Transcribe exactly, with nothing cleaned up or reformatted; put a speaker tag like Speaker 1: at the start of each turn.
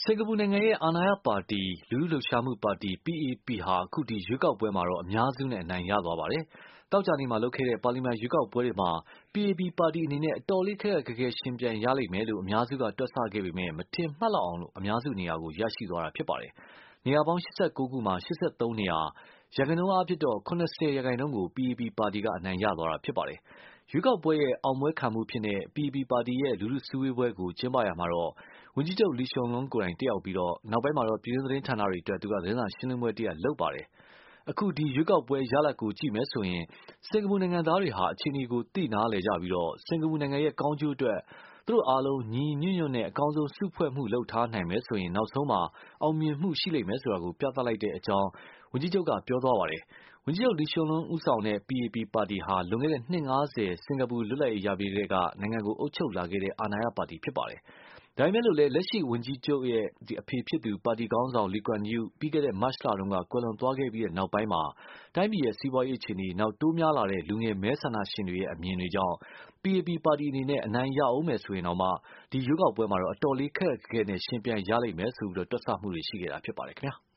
Speaker 1: စင်ကာပူနိုင်ငံရဲ့အာဏာရပါတီလူထုလှုပ်ရှားမှုပါတီ P A P ဟာအခုဒီရွေးကောက်ပွဲမှာတော့အများစုနဲ့အနိုင်ရသွားပါတယ်။တောက်ကြနေမှာလုပ်ခဲ့တဲ့ပါလီမန်ရွေးကောက်ပွဲတွေမှာ P A P ပါတီအနေနဲ့အတော်လေးခက်ခက်ခဲခဲရှင်ပြိုင်ရလိမ့်မယ်လို့အများစုကတွက်ဆခဲ့ပေမဲ့မထင်မှတ်လောက်အောင်အများစုနေရာကိုရရှိသွားတာဖြစ်ပါတယ်။နေရာပေါင်း၈၉ခုမှာ၈၃နေရာရာခိုင်နှုန်းအားဖြင့်တော့၇၀ရာခိုင်နှုန်းကို P A P ပါတီကအနိုင်ရသွားတာဖြစ်ပါတယ်။ရွေးကောက်ပွဲရဲ့အောင်ပွဲခံမှုအဖြစ်နဲ့ P A P ပါတီရဲ့လူထုစည်းဝေးပွဲကိုကျင်းပရာမှာတော့ဝန်ကြီးချုပ်လီရှောင်လွန်းကိုယ်တိုင်တက်ရောက်ပြီးနောက်ပိုင်းမှာတော့ပြည်တွင်းသတင်းဌာနတွေအတွက်သူကသတင်းစာရှင်းလင်းပွဲတရပ်လုပ်ပါတယ်။အခုဒီရွေးကောက်ပွဲရလဒ်ကိုကြည့်မယ်ဆိုရင်စင်ကာပူနိုင်ငံသားတွေဟာအခြေအနေကိုသိနားလည်ကြပြီးစင်ကာပူနိုင်ငံရဲ့ကောင်းကျိုးအတွက်သူတို့အားလုံးညီညီညွတ်ညွတ်နဲ့အကောင်းဆုံးစုဖွဲ့မှုလုပ်ထားနိုင်မယ်ဆိုရင်နောက်ဆုံးမှာအောင်မြင်မှုရှိလိမ့်မယ်ဆိုတာကိုပြသလိုက်တဲ့အကြောင်းဝန်ကြီးချုပ်ကပြောသွားပါတယ်။ဝန်ကြီးချုပ်လီရှောင်လွန်းဦးဆောင်တဲ့ P A P ပါတီဟာလွန်ခဲ့တဲ့နှစ်၅ဆယ်စင်ကာပူလွတ်လပ်ရေးရပြီးတဲ့ကနိုင်ငံကိုအုပ်ချုပ်လာခဲ့တဲ့အာဏာရပါတီဖြစ်ပါတယ်။ဒါပေမဲ့လို့လည်းလက်ရှိဝန်ကြီးချုပ်ရဲ့အဖေဖြစ်သူပါတီခေါင်းဆောင်လီကွမ်ယုပြီးခဲ့တဲ့မတ်လတုန်းကကွယ်လွန်သွားခဲ့ပြီးနောက်ပိုင်းမှာတိုင်းပြည်ရဲ့စီးပွားရေးအခြေအနေနောက်တိုးများလာတဲ့လူငယ်မဲဆန္ဒရှင်တွေရဲ့အမြင်တွေကြောင့် P A P ပါတီအနေနဲ့အနိုင်ရအောင်မယ်ဆိုရင်တော့မှဒီရွေးကောက်ပွဲမှာတော့အတော်လေးခက်ခက်ခဲခဲနဲ့ရှင်ပြိုင်ရလိမ့်မယ်ဆိုပြီးတွက်ဆမှုတွေရှိခဲ့တာဖြစ်ပါတယ်ခင်ဗျာ။